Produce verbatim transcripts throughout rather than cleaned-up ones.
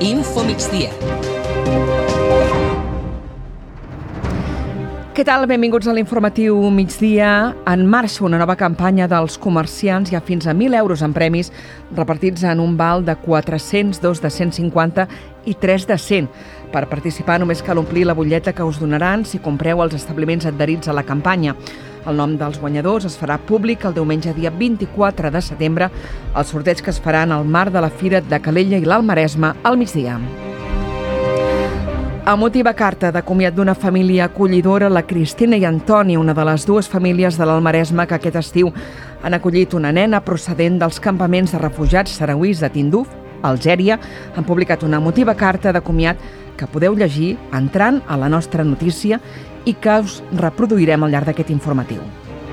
Info Migdia. Què tal? Benvinguts a l'informatiu migdia. En marxa una nova campanya dels comerciants. Hi ha fins a mil euros en premis repartits en un val de quatre-cents, dos de cent cinquanta i tres de cent. Per participar només cal omplir la butlleta que us donaran si compreu als establiments adherits a la campanya. El nom dels guanyadors es farà públic el diumenge dia vint-i-quatre de setembre al sorteig que es farà en el marc de la Fira de Calella i l'Alt Maresme al migdia. Emotiva carta de comiat d'una família acollidora, la Cristina i Antoni, una de les dues famílies de l'Alt Maresme que aquest estiu han acollit una nena procedent dels campaments de refugiats sarauís de Tinduf, Algèria. Han publicat una emotiva carta de comiat que podeu llegir entrant a la nostra notícia i que us reproduirem al llarg d'aquest informatiu.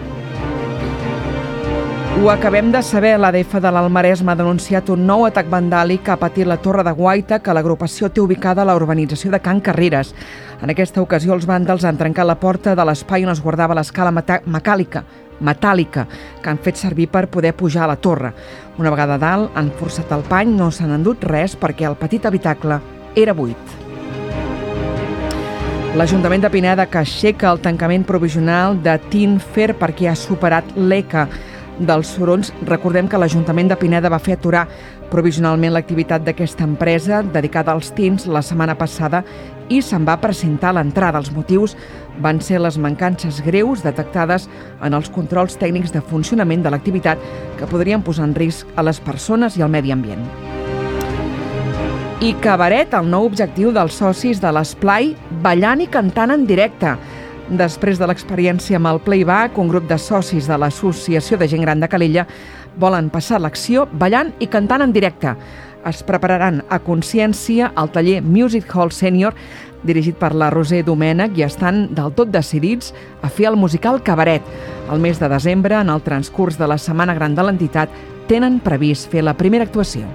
Ho acabem de saber, l'A D F de l'Alt Maresme ha denunciat un nou atac vandàlic que ha patit la Torre de Guaita, que l'agrupació té ubicada a la urbanització de Can Carreres. En aquesta ocasió, els vàndals han trencat la porta de l'espai on es guardava l'escala metàl·lica, metàl·lica, que han fet servir per poder pujar a la torre. Una vegada a dalt, han forçat el pany, no s'han endut res perquè el petit habitacle era buit. L'Ajuntament de Pineda, que aixeca el tancament provisional de Tinfer perquè ha superat l'E C A dels Sorons. Recordem que l'Ajuntament de Pineda va fer aturar provisionalment l'activitat d'aquesta empresa dedicada als tins la setmana passada i se'n va presentar l'entrada. Els motius van ser les mancances greus detectades en els controls tècnics de funcionament de l'activitat que podrien posar en risc a les persones i al medi ambient. I cabaret, el nou objectiu dels socis de l'Esplai, ballant i cantant en directe. Després de l'experiència amb el Playback, un grup de socis de l'Associació de Gent Gran de Calella volen passar l'acció ballant i cantant en directe. Es prepararan a Consciència al taller Music Hall Senior, dirigit per la Roser Domènech, i estan del tot decidits a fer el musical Cabaret. El mes de desembre, en el transcurs de la Setmana Gran de l'entitat, tenen previst fer la primera actuació.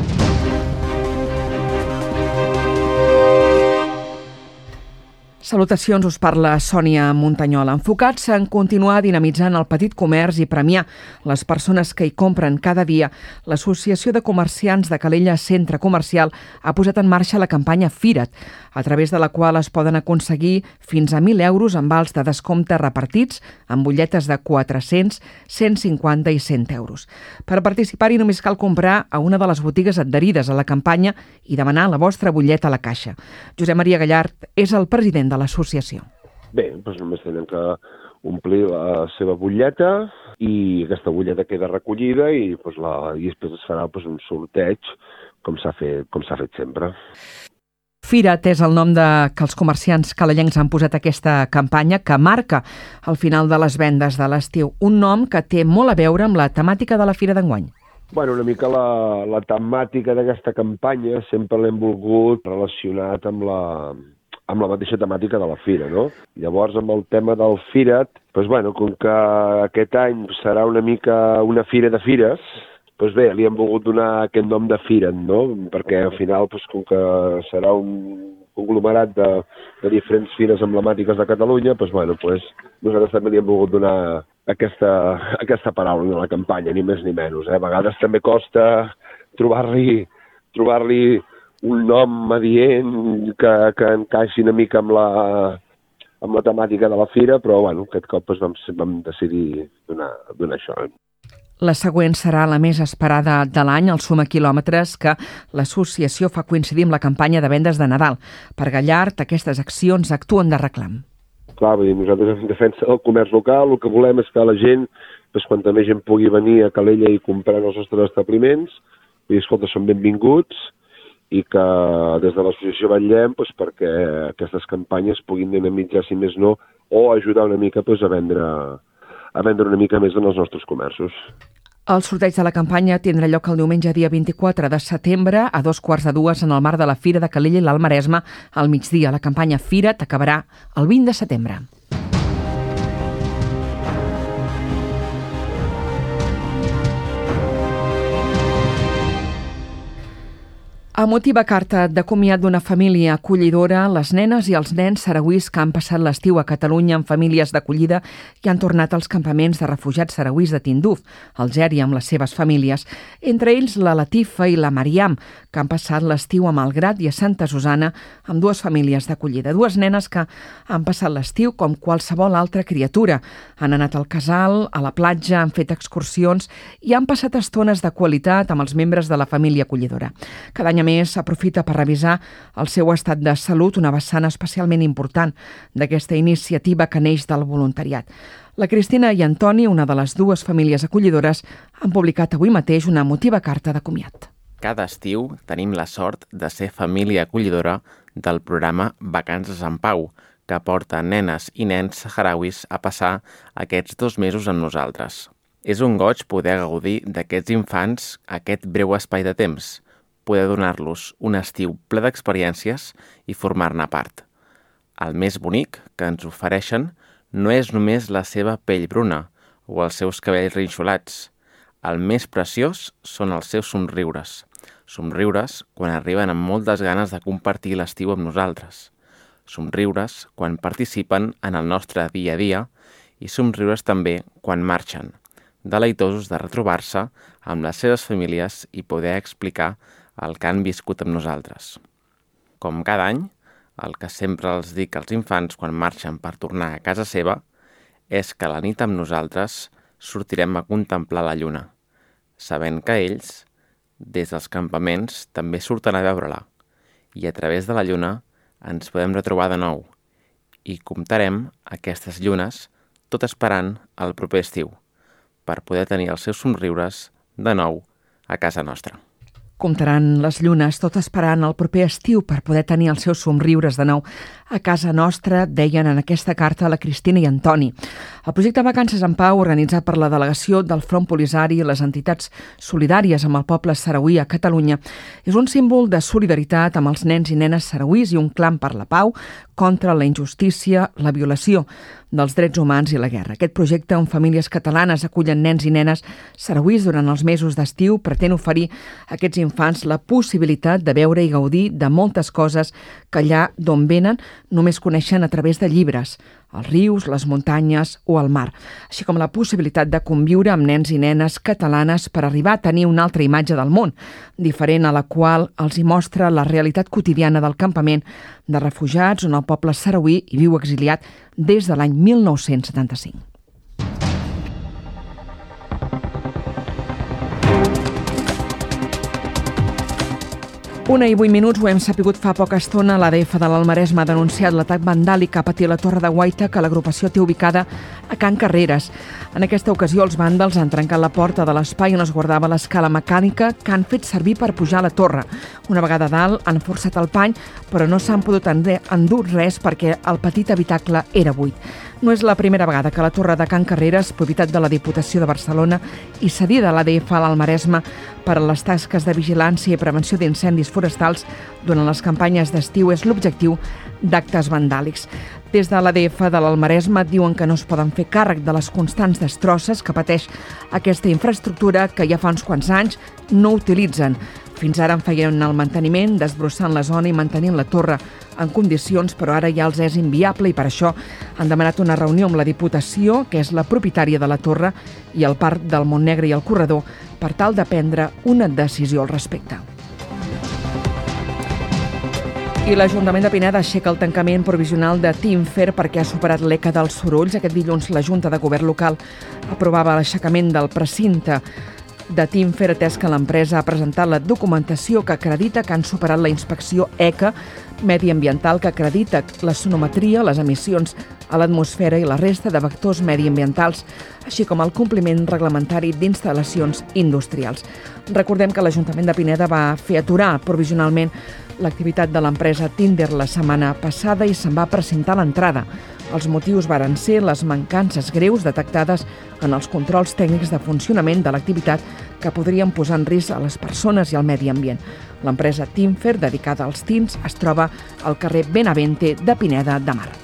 Salutacions, us parla Sònia Muntanyola. Enfocats en continuar dinamitzant el petit comerç i premiar les persones que hi compren cada dia, l'Associació de Comerciants de Calella Centre Comercial ha posat en marxa la campanya Fira't, a través de la qual es poden aconseguir fins a mil euros en vals de descompte repartits en butlletes de quatre-cents, cent cinquanta i cent euros. Per participar-hi només cal comprar a una de les botigues adherides a la campanya i demanar la vostra butlleta a la caixa. Josep Maria Gallard és el president de l'associació. Bé, doncs només tenen que omplir la seva butlleta i aquesta butlleta queda recollida i, doncs, la, i després es farà doncs, un sorteig com s'ha fet, com s'ha fet sempre. Fira't és el nom de, que els comerciants calellencs han posat a aquesta campanya que marca el final de les vendes de l'estiu. Un nom que té molt a veure amb la temàtica de la Fira d'enguany. Bueno, una mica la, la temàtica d'aquesta campanya sempre l'hem volgut relacionat amb la, amb la mateixa temàtica de la Fira, no? Llavors, amb el tema del Fira't, doncs, bueno, com que aquest any serà una mica una fira de fires, doncs bé, li hem volgut donar aquest nom de Fira't, no? Perquè al final, doncs, com que serà un conglomerat de, de diferents fires emblemàtiques de Catalunya, doncs, bueno, doncs, nosaltres també li hem volgut donar aquesta, aquesta paraula de la campanya, ni més ni menys. Eh? A vegades també costa trobar-li trobar-li un nom adient que, que encaixi una mica amb la, amb la temàtica de la fira, però bueno, aquest cop doncs, vam, vam decidir donar, donar això. La següent serà la més esperada de l'any, el Suma Quilòmetres, que l'associació fa coincidir amb la campanya de vendes de Nadal. Per Gallard, aquestes accions actuen de reclam. Clar, vull dir, nosaltres en defensa del comerç local, el que volem és que la gent, doncs, quan també gent pugui venir a Calella i comprar els nostres establiments, vull dir, escolta, són benvinguts, i que des de l'associació vetllem doncs, perquè aquestes campanyes puguin dinamitzar, si més no, o ajudar una mica doncs, a vendre a vendre una mica més en els nostres comerços. El sorteig de la campanya tindrà lloc el diumenge dia vint-i-quatre de setembre a dos quarts de dues en el marc de la Fira de Calella i l'Alt Maresme al migdia. La campanya Fira't acabarà el vint de setembre. Emotiva carta de comiat d'una família acollidora, les nenes i els nens sarauís que han passat l'estiu a Catalunya en famílies d'acollida i han tornat als campaments de refugiats sarauís de Tinduf, Algèria, amb les seves famílies. Entre ells la Latifa i la Mariam, que han passat l'estiu a Malgrat i a Santa Susana amb dues famílies d'acollida. Dues nenes que han passat l'estiu com qualsevol altra criatura. Han anat al casal, a la platja, han fet excursions i han passat estones de qualitat amb els membres de la família acollidora. Cada any a més s'aprofita per revisar el seu estat de salut, una vessant especialment important d'aquesta iniciativa que neix del voluntariat. La Cristina i Antoni, una de les dues famílies acollidores, han publicat avui mateix una emotiva carta de comiat. Cada estiu tenim la sort de ser família acollidora del programa Vacances en Pau, que porta nenes i nens saharauis a passar aquests dos mesos amb nosaltres. És un goig poder gaudir d'aquests infants aquest breu espai de temps, poder donar-los un estiu ple d'experiències i formar-ne part. El més bonic que ens ofereixen no és només la seva pell bruna o els seus cabells rinxolats. El més preciós són els seus somriures. Somriures quan arriben amb moltes ganes de compartir l'estiu amb nosaltres. Somriures quan participen en el nostre dia a dia i somriures també quan marxen, deleitosos de retrobar-se amb les seves famílies i poder explicar el que han viscut amb nosaltres. Com cada any, el que sempre els dic als infants quan marxen per tornar a casa seva és que la nit amb nosaltres sortirem a contemplar la lluna, sabent que ells, des dels campaments, també surten a veure-la i a través de la lluna ens podem retrobar de nou i comptarem aquestes llunes tot esperant el proper estiu per poder tenir els seus somriures de nou a casa nostra. Comptaran les llunes tot esperant el proper estiu per poder tenir els seus somriures de nou a casa nostra, deien en aquesta carta la Cristina i Antoni. El projecte Vacances en Pau, organitzat per la delegació del Front Polisari i les entitats solidàries amb el poble sarauí a Catalunya, és un símbol de solidaritat amb els nens i nenes sarauís i un clam per la pau contra la injustícia, la violació dels drets humans i la guerra. Aquest projecte, on famílies catalanes acullen nens i nenes sarauís durant els mesos d'estiu, pretén oferir a aquests infants la possibilitat de veure i gaudir de moltes coses que allà d'on venen només coneixen a través de llibres, els rius, les muntanyes o el mar, així com la possibilitat de conviure amb nens i nenes catalanes per arribar a tenir una altra imatge del món, diferent a la qual els hi mostra la realitat quotidiana del campament de refugiats on el poble sarauí hi viu exiliat des de l'any mil nou-cents setanta-cinc. Una i vuit minuts, ho hem sapigut fa poca estona. L'A D F de l'Alt Maresme ha denunciat l'atac vandàlic que ha patit la Torre de Guaita, que l'agrupació té ubicada a Can Carreres. En aquesta ocasió, els vàndals han trencat la porta de l'espai on es guardava l'escala mecànica que han fet servir per pujar a la torre. Una vegada a dalt, han forçat el pany, però no s'han pogut endur res perquè el petit habitacle era buit. No és la primera vegada que la Torre de Can Carreres, propietat de la Diputació de Barcelona i cedida a l'A D F a l'Alt Maresme per a les tasques de vigilància i prevenció d'incendis forestals durant les campanyes d'estiu, és l'objectiu d'actes vandàlics. Des de l'A D F de l'Alt Maresme diuen que no es poden fer càrrec de les constants destrosses que pateix aquesta infraestructura que ja fa uns quants anys no utilitzen. Fins ara en feien el manteniment, desbrossant la zona i mantenint la torre en condicions, però ara ja els és inviable i per això han demanat una reunió amb la Diputació, que és la propietària de la torre, i el Parc del Montnegre i el Corredor, per tal de prendre una decisió al respecte. I l'Ajuntament de Pineda aixeca el tancament provisional de Tinfer perquè ha superat l'E C A dels sorolls. Aquest dilluns la Junta de Govern local aprovava l'aixecament del precinte de Tinfer, atès que l'empresa ha presentat la documentació que acredita que han superat la inspecció E C A mediambiental, que acredita la sonometria, les emissions a l'atmosfera i la resta de vectors mediambientals, així com el compliment reglamentari d'instal·lacions industrials. Recordem que l'Ajuntament de Pineda va fer aturar provisionalment l'activitat de l'empresa Tinder la setmana passada i se'n va precintar l'entrada. Els motius varen ser les mancances greus detectades en els controls tècnics de funcionament de l'activitat que podrien posar en risc a les persones i al medi ambient. L'empresa Tinfer, dedicada als tints, es troba al carrer Benavente de Pineda de Mar.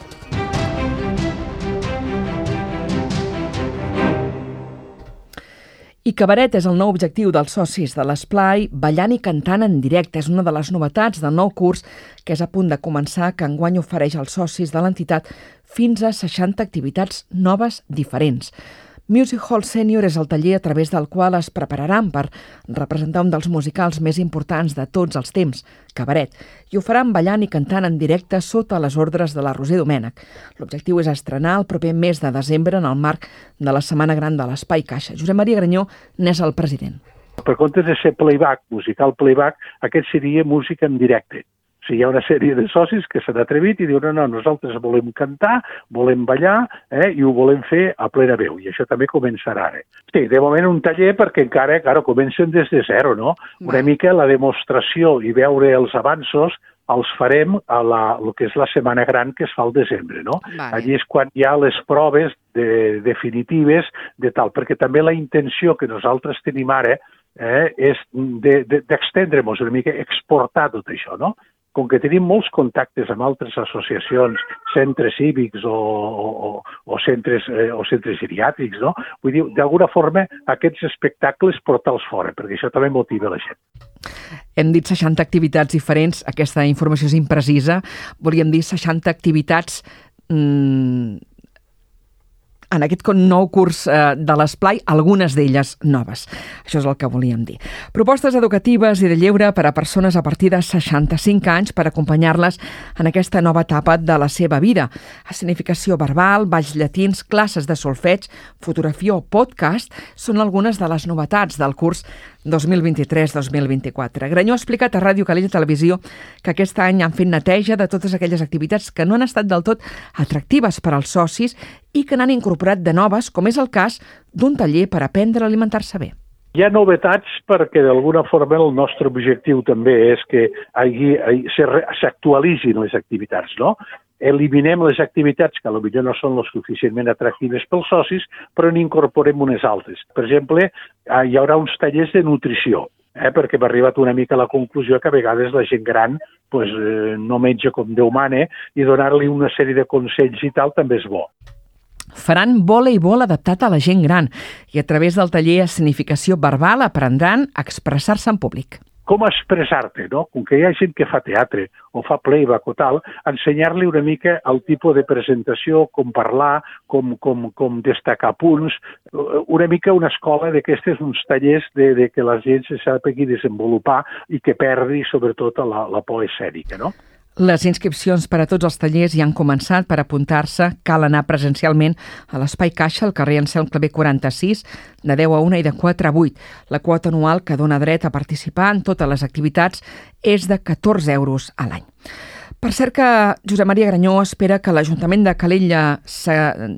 I Cabaret és el nou objectiu dels socis de l'Esplai, ballant i cantant en directe. És una de les novetats del nou curs que és a punt de començar, que enguany ofereix als socis de l'entitat fins a seixanta activitats noves diferents. Music Hall Senior és el taller a través del qual es prepararan per representar un dels musicals més importants de tots els temps, Cabaret, i ho faran ballant i cantant en directe sota les ordres de la Roser Domènech. L'objectiu és estrenar el proper mes de desembre en el marc de la Setmana Gran de l'Espai Caixa. Josep Maria Granyó n'és el president. Per comptes de ser playback, musical playback, aquest seria música en directe. O sigui, hi ha una sèrie de socis que s'han atrevit i diuen no, no, nosaltres volem cantar, volem ballar eh, i ho volem fer a plena veu. I això també començarà ara. Sí, de moment un taller perquè encara, claro, comencen des de zero, no? Una mica la demostració i veure els avanços els farem a la, el que és la Setmana Gran que es fa al desembre, no? Vale. Allí és quan hi ha les proves de, definitives de tal, perquè també la intenció que nosaltres tenim ara eh, és d'estendre-nos de, de, una mica, exportar tot això, no? Com que tenim molts contactes amb altres associacions, centres cívics o, o, o, centres, eh, o centres geriàtrics, no? Vull dir, d'alguna forma, aquests espectacles portar-los fora, perquè això també motiva la gent. Hem dit seixanta activitats diferents, aquesta informació és imprecisa, volíem dir seixanta activitats mmm, en aquest nou curs eh, de l'Esplai, algunes d'elles noves. Això és el que volíem dir. Propostes educatives i de lleure per a persones a partir de seixanta-cinc anys per acompanyar-les en aquesta nova etapa de la seva vida. Escenificació verbal, balls llatins, classes de solfeig, fotografia o podcast són algunes de les novetats del curs dos mil vint-i-tres dos mil vint-i-quatre. Granyó ha explicat a Ràdio Calella Televisió que aquest any han fet neteja de totes aquelles activitats que no han estat del tot atractives per als socis i que n'han incorporat de noves, com és el cas d'un taller per aprendre a alimentar-se bé. Hi ha novetats perquè d'alguna forma el nostre objectiu també és que s'actualitzin les activitats, no? Eliminem les activitats que potser no són les suficientment atractives pels socis, però n'incorporem unes altres. Per exemple, hi haurà uns tallers de nutrició, eh, perquè hem arribat una mica a la conclusió que a vegades la gent gran pues, eh, no menja com Déu mana i donar-li una sèrie de consells i tal també és bo. Faran voleibol adaptat a la gent gran i a través del taller escenificació verbal aprendran a expressar-se en públic. Com expressar-te, no? Com que hi ha gent que fa teatre o fa playback o tal, ensenyar-li una mica el tipus de presentació, com parlar, com, com, com destacar punts, una mica una escola d'aquestes, uns tallers de, de que la gent se sàpigui desenvolupar i que perdi sobretot la, la por escènica, no? Les inscripcions per a tots els tallers ja han començat. Per apuntar-se cal anar presencialment a l'Espai Caixa, al carrer Anselm Clavé quaranta-sis, de deu a una i de quatre a vuit. La quota anual que dona dret a participar en totes les activitats és de catorze euros a l'any. Per cert que Josep Maria Granyó espera que l'Ajuntament de Calella se...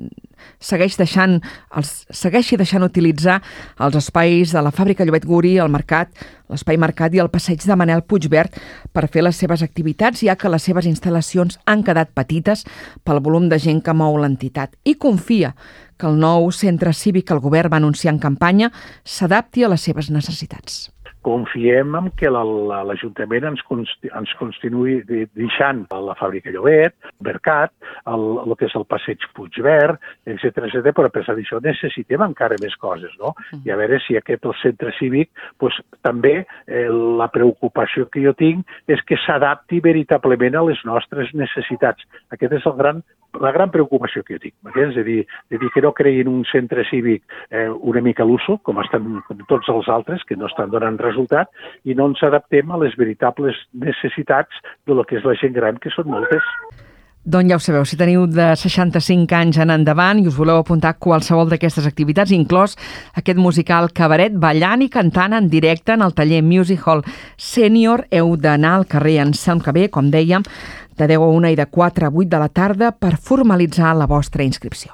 segueix deixant, els, segueixi deixant utilitzar els espais de la fàbrica Llobet Guri, el mercat, l'espai mercat i el passeig de Manel Puigverd per fer les seves activitats, ja que les seves instal·lacions han quedat petites pel volum de gent que mou l'entitat. I confia que el nou centre cívic que el govern va anunciar en campanya s'adapti a les seves necessitats. Confiem en que l'Ajuntament ens, ens continuï deixant la fàbrica Llobet, el mercat, el, el que és el passeig Puigverd, etcètera, etcètera, però a pesar d'això necessitem encara més coses, no? I a veure si aquest el centre cívic, doncs, també eh, la preocupació que jo tinc és que s'adapti veritablement a les nostres necessitats. Aquest és el gran, la gran preocupació que jo tinc. És a dir, de dir que no creïn un centre cívic eh, una mica a l'uso, com estan com tots els altres, que no estan donant resultat, i no ens adaptem a les veritables necessitats de lo que és la gent gran, que són moltes. Doncs ja ho sabeu, si teniu de seixanta-cinc anys en endavant i us voleu apuntar a qualsevol d'aquestes activitats, inclòs aquest musical Cabaret, ballant i cantant en directe en el taller Music Hall Senior, heu d'anar al carrer Anselm Clavé, com dèiem, de deu a una i de quatre a vuit de la tarda per formalitzar la vostra inscripció.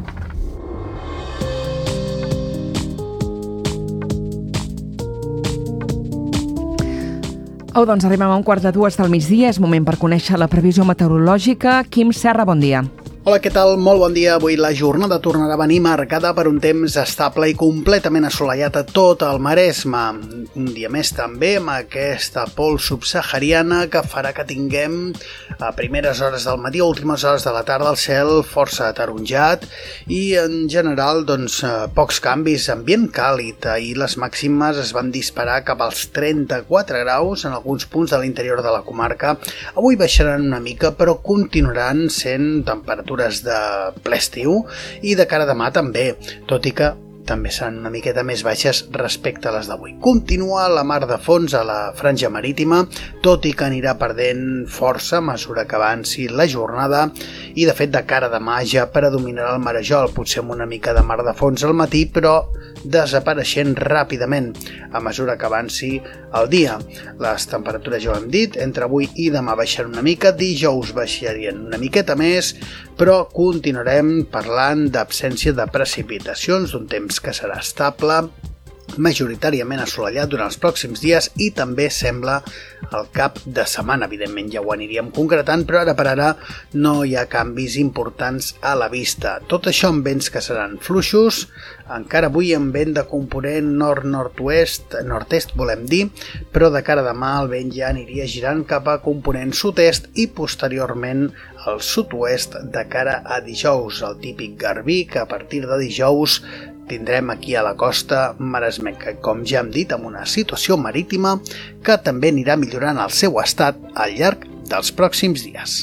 Oh, doncs arribem a un quart de dues del migdia. És moment per conèixer la previsió meteorològica. Quim Serra, bon dia. Hola, què tal? Molt bon dia. Avui la jornada tornarà a venir marcada per un temps estable i completament assolellat a tot el Maresme. Un dia més també amb aquesta pols subsahariana que farà que tinguem a primeres hores del matí o últimes hores de la tarda el cel força ataronjat i en general doncs, pocs canvis, ambient càlid. Ahir les màximes es van disparar cap als trenta-quatre graus en alguns punts de l'interior de la comarca. Avui baixaran una mica però continuaran sent temperatures de ple estiu i de cara a demà també, tot i que també seran una miqueta més baixes respecte a les d'avui. Continua la mar de fons a la franja marítima, tot i que anirà perdent força a mesura que avanci la jornada i de fet de cara a demà ja predominarà el marejol, potser amb una mica de mar de fons al matí, però desapareixent ràpidament a mesura que avanci el dia. Les temperatures, ja ho hem dit, entre avui i demà baixaran una mica, dijous baixarien una miqueta més, però continuarem parlant d'absència de precipitacions, d'un temps que serà estable, majoritàriament assolellat durant els pròxims dies i també sembla el cap de setmana. Evidentment ja ho aniríem concretant, però ara per ara no hi ha canvis importants a la vista. Tot això amb vents que seran fluixos, encara avui amb vent de component nord-nord-oest, nord-est volem dir, però de cara a demà el vent ja aniria girant cap a component sud-est i posteriorment al sud-oest de cara a dijous, el típic garbí que a partir de dijous tindrem aquí a la costa maresmenca, com ja hem dit, amb una situació marítima que també anirà millorant el seu estat al llarg dels pròxims dies.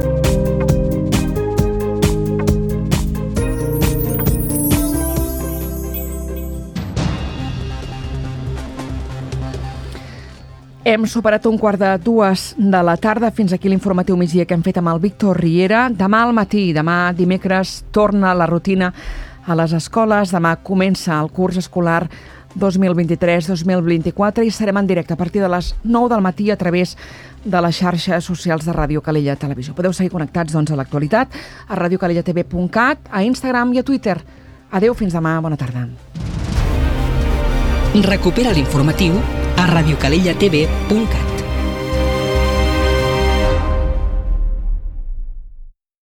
Hem superat un quart de dues de la tarda. Fins aquí l'informatiu migdia que hem fet amb el Víctor Riera. Demà al matí, demà dimecres, torna la rutina a les escoles. Demà comença el curs escolar dos mil vint-i-tres dos mil vint-i-quatre i serem en directe a partir de les nou del matí a través de les xarxes socials de Ràdio Calella Televisió. Podeu seguir connectats doncs, a l'actualitat a radio calella t v punt cat, a Instagram i a Twitter. Adeu, fins demà, bona tarda. Recupera l'informatiu a radio calella t v punt cat.